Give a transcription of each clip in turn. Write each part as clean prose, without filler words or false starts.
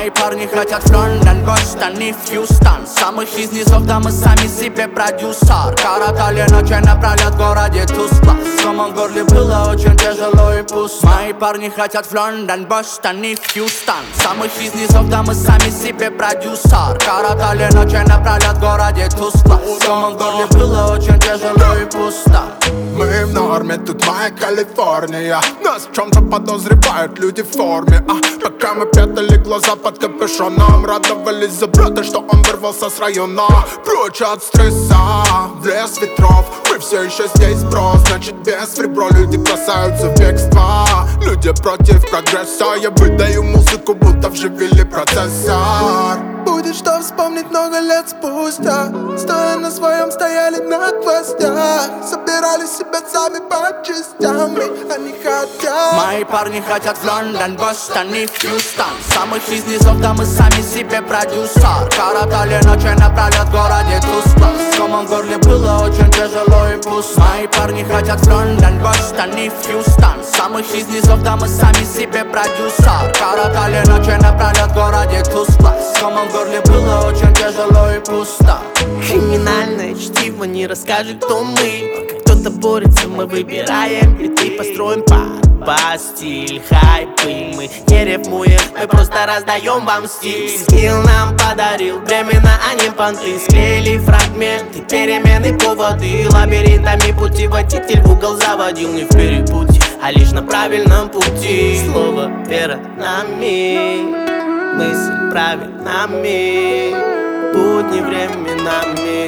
Мои парни хотят в Лондон, Бостон и в Хьюстон. Самых из низов, да мы сами себе продюсер. Коротали ночи напролет в городе тускло. С комом в горле было очень тяжело и пусто. Мои парни хотят в Лондон, Бостон и в Хьюстон. Самых из низов, да мы сами себе продюсер. Коротали ночи напролет в городе тускло. С комом в горле было очень тяжело и пусто. Мы в норме, тут моя Калифорния. Нас в чем-то подозревают люди в форме. Пока мы прятали глаза под капюшоном, радовались за брата, что он вырвался с района. Прочь от стресса, в лес ветров. Мы все еще здесь, бро, значит без ребро. Люди бросаются в бегство, люди против прогресса. Я выдаю музыку, будто вживили процессор. Будет что вспомнить много лет спустя. Стоя на своем, стояли на гвоздях. Собирали себя сами по частям, и они хотят. Мои парни хотят в Лондон, Бостон и в Хьюстон. Самых из низов, да мы сами себе продюсер. Коротали ночи напролет в городе тускло. С комом в горле было очень тяжело и пусто. Мои парни хотят в Лондон, Бостон и в Хьюстон. Самых из низов, да мы сами себе продюсер. Коротали ночи напролет в городе тускло. С комом в горле было очень тяжело и пусто. Криминальное чтиво не расскажет, кто мы. Пока кто-то борется, мы выбираем и построим стиль, хайпы. Мы не рифмуем, мы просто раздаем вам стиль. Скилл нам подарил времена, а не понты. Склеили фрагменты, перемены, поводы. Лабиринтами пути водитель в угол заводил. Не в перепутье, а лишь на правильном пути. Слово вера нами, мысль правильными, будни временами,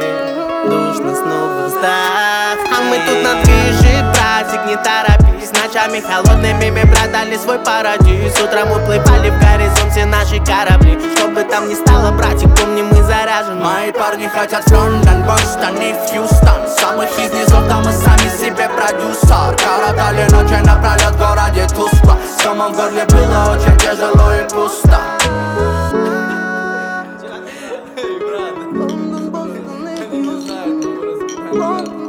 душно снова вздох. А мы тут на движе, праздник, не торопись. Ночами холодными мы продали свой парадиз. Утром уплывали в горизонт все наши корабли. Что бы там ни стало, братик, помни, мы заряжены. Мои парни хотят в Лондон, Бостон и в Хьюстон. Самых из низов, да мы сами себе продюсер. Коротали ночи напролет в городе тускло. С комом в горле было очень тяжело и пусто. London, Boston,